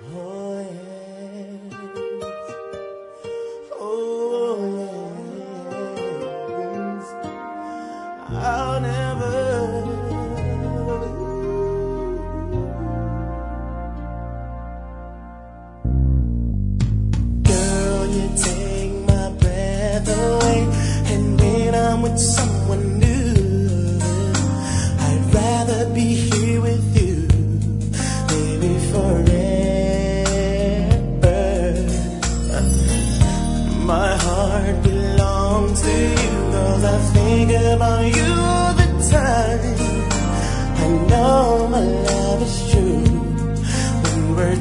Oh yes, oh yes, I'll never. Girl, you take my breath away, and when I'm with someone new, I'd rather be here with you, baby, forever. My heart belongs to you, 'cause I think about you all the time. I know my love is true when we're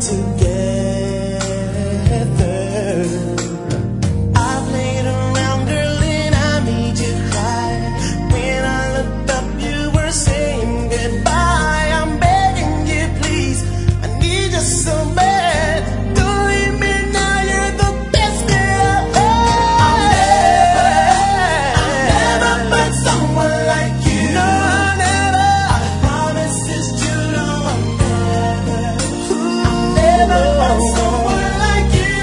together. I played around, girl, and I made you cry. When I looked up, you were saying goodbye. I'm begging you, please, I need you so bad. Don't leave me now, you're the best girl I've never met someone like you. No, I'll never. I promise it's true, no, I'll never met someone like you.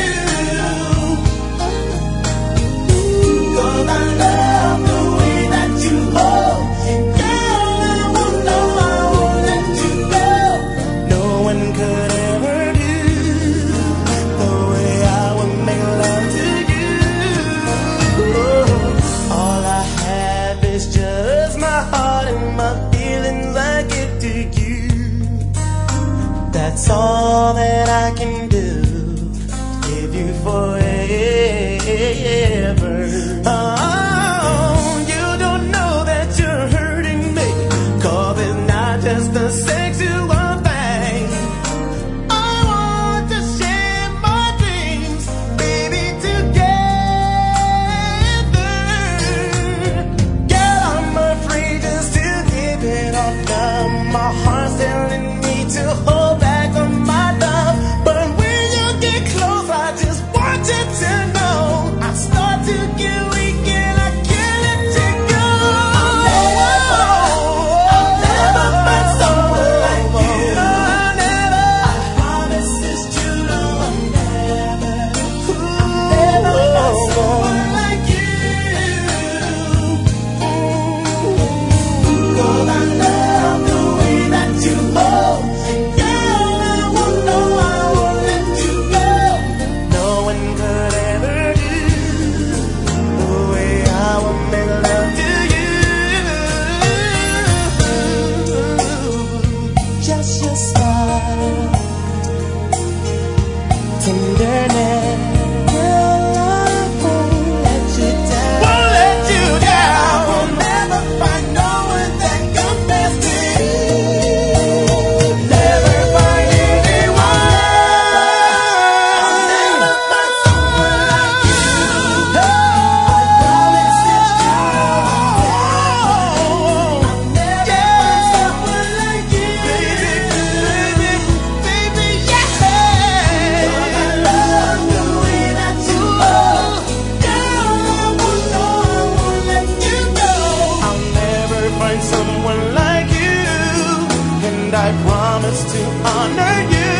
'Cause I love the way that you hold, and girl, I won't let you go. No one could ever do the way I would make love to you. All I have is just my heart and my feelings I give to you. That's all that I can do, give you forever. Oh, you don't know that you're hurting me, 'cause it's not just a sexual thing. I want to share my dreams, baby, together. Girl, I'm afraid just to give it all up. My heart's telling me to hold back on my love, but when you get close, I just want you to know I start to get weak and I can't let you go. I'll never find someone like you. No, I'll never. I promise it's true, no, I'll never. I'll never find someone like you. 'Cause I love the way that you hold, and girl, I won't let you go. No one could ever do the way I would make love to you. Just your smile, tenderness, girl, I won't let you down. Won't let you down. I will never find no one that compares to you. Never find anyone. I'll never find someone like you. I promise it's true. I'll never find someone like you. Baby, yeah. 'Cause I love the way that you hold. Girl, I won't let you go. I'll never find someone like you, and I promise to honor you.